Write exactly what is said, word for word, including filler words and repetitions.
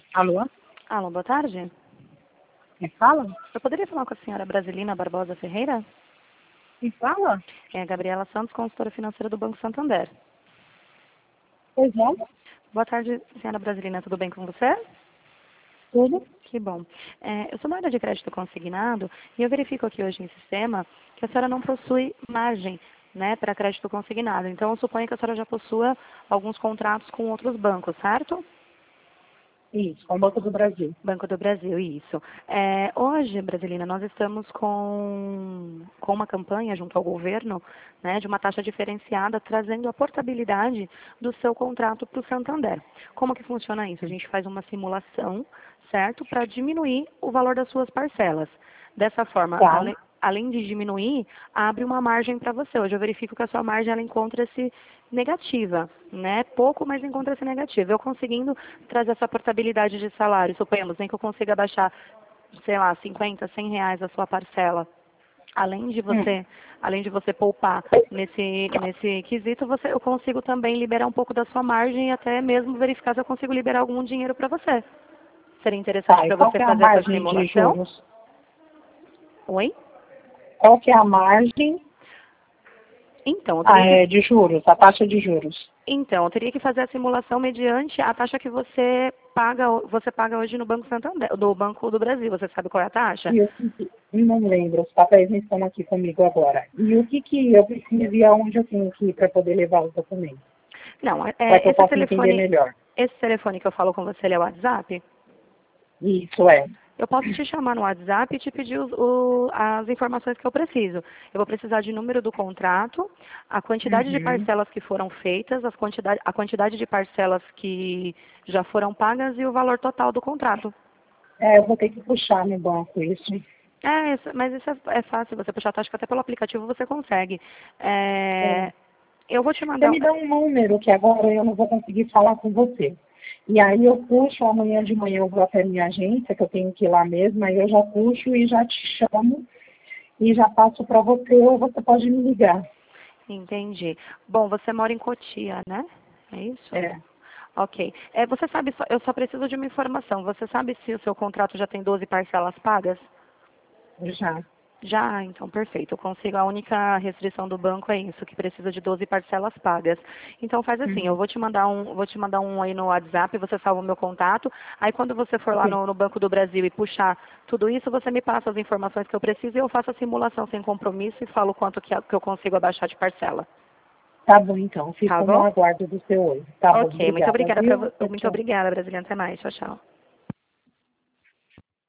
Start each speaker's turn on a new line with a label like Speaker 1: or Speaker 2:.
Speaker 1: Alô?
Speaker 2: Alô, boa tarde.
Speaker 1: Quem fala?
Speaker 2: Eu poderia falar com a senhora Brasilina Barbosa Ferreira?
Speaker 1: Quem fala?
Speaker 2: É a Gabriela Santos, consultora financeira do Banco Santander.
Speaker 1: Pois não?
Speaker 2: Boa tarde, senhora Brasilina, tudo bem com você?
Speaker 1: Tudo?
Speaker 2: Que bom. É, eu sou uma área de crédito consignado e eu verifico aqui hoje em sistema que a senhora não possui margem, né, para crédito consignado. Então, eu suponho que a senhora já possua alguns contratos com outros bancos, certo?
Speaker 1: Isso, com o Banco do Brasil.
Speaker 2: Banco do Brasil, isso. É, hoje, Brasilina, nós estamos com, com uma campanha junto ao governo, né, de uma taxa diferenciada, trazendo a portabilidade do seu contrato para o Santander. Como que funciona isso? A gente faz uma simulação, certo, para diminuir o valor das suas parcelas. Dessa forma,
Speaker 1: Tá.
Speaker 2: ale, além de diminuir, abre uma margem para você. Hoje eu verifico que a sua margem ela encontra-se negativa, né? Pouco, mas encontra-se negativa. Eu conseguindo trazer essa portabilidade de salário, suponhamos, nem que eu consiga baixar, sei lá, cinquenta, cem reais a sua parcela. Além de
Speaker 1: Hum.
Speaker 2: você, além de você poupar nesse, nesse quesito, você, eu consigo também liberar um pouco da sua margem e até mesmo verificar se eu consigo liberar algum dinheiro para você. Seria interessante
Speaker 1: Tá, e
Speaker 2: para
Speaker 1: qual
Speaker 2: você
Speaker 1: que é a
Speaker 2: fazer essa
Speaker 1: margem de
Speaker 2: simulação?
Speaker 1: juros?
Speaker 2: Oi?
Speaker 1: Qual que é a margem
Speaker 2: Então, eu
Speaker 1: ah,
Speaker 2: teria que
Speaker 1: é, de juros, a taxa de juros?
Speaker 2: Então, eu teria que fazer a simulação mediante a taxa que você paga, você paga hoje no Banco Santander, do Banco do Brasil. Você sabe qual é a taxa?
Speaker 1: E o que que, não lembro, os papéis não estão aqui comigo agora. E o que que eu preciso e aonde eu tenho que ir para poder levar os documentos?
Speaker 2: Não, é,
Speaker 1: Para que eu
Speaker 2: esse
Speaker 1: possa entender
Speaker 2: telefone,
Speaker 1: melhor.
Speaker 2: esse telefone que eu falo com você, ele é o WhatsApp?
Speaker 1: Isso é.
Speaker 2: Eu posso te chamar no WhatsApp e te pedir os- o- as informações que eu preciso. Eu vou precisar de número do contrato, a quantidade de
Speaker 1: Uhum.
Speaker 2: parcelas que foram feitas, as quantidade, a quantidade de parcelas que já foram pagas e o valor total do contrato.
Speaker 1: É, eu vou ter que puxar no banco isso.
Speaker 2: É, isso- mas isso é, é fácil, você puxar a taxa que até pelo aplicativo você consegue.
Speaker 1: É.
Speaker 2: É, eu vou te
Speaker 1: Você
Speaker 2: mandar.
Speaker 1: me dá um número que agora eu não vou conseguir falar com você. E aí eu puxo, amanhã de manhã eu vou até minha agência, que eu tenho que ir lá mesmo, aí eu já puxo e já te chamo e já passo para você ou você pode me ligar.
Speaker 2: Entendi. Bom, você mora em Cotia, né? É isso?
Speaker 1: É,
Speaker 2: Ok. É, você sabe, só- eu só preciso de uma informação. Você sabe se o seu contrato já tem doze parcelas pagas?
Speaker 1: já.
Speaker 2: Já, então perfeito. Eu consigo. A única restrição do banco é isso, que precisa de doze parcelas pagas. Então faz assim, eu
Speaker 1: Uhum.
Speaker 2: vou te mandar um, vou te mandar um aí no WhatsApp, você salva o meu contato. Aí quando você for lá
Speaker 1: Ok.
Speaker 2: no, no Banco do Brasil e puxar tudo isso, você me passa as informações que eu preciso e eu faço a simulação sem compromisso e falo quanto que, é- que eu consigo abaixar de parcela.
Speaker 1: Tá bom então,
Speaker 2: Tá
Speaker 1: fico no
Speaker 2: bom?
Speaker 1: aguardo do seu oi. Tá bom,
Speaker 2: Ok, muito
Speaker 1: obrigada,
Speaker 2: obrigada, pra,
Speaker 1: viu?
Speaker 2: vo-
Speaker 1: Tchau,
Speaker 2: muito
Speaker 1: tchau.
Speaker 2: obrigada, Brasiliana. Até mais. Tchau, tchau.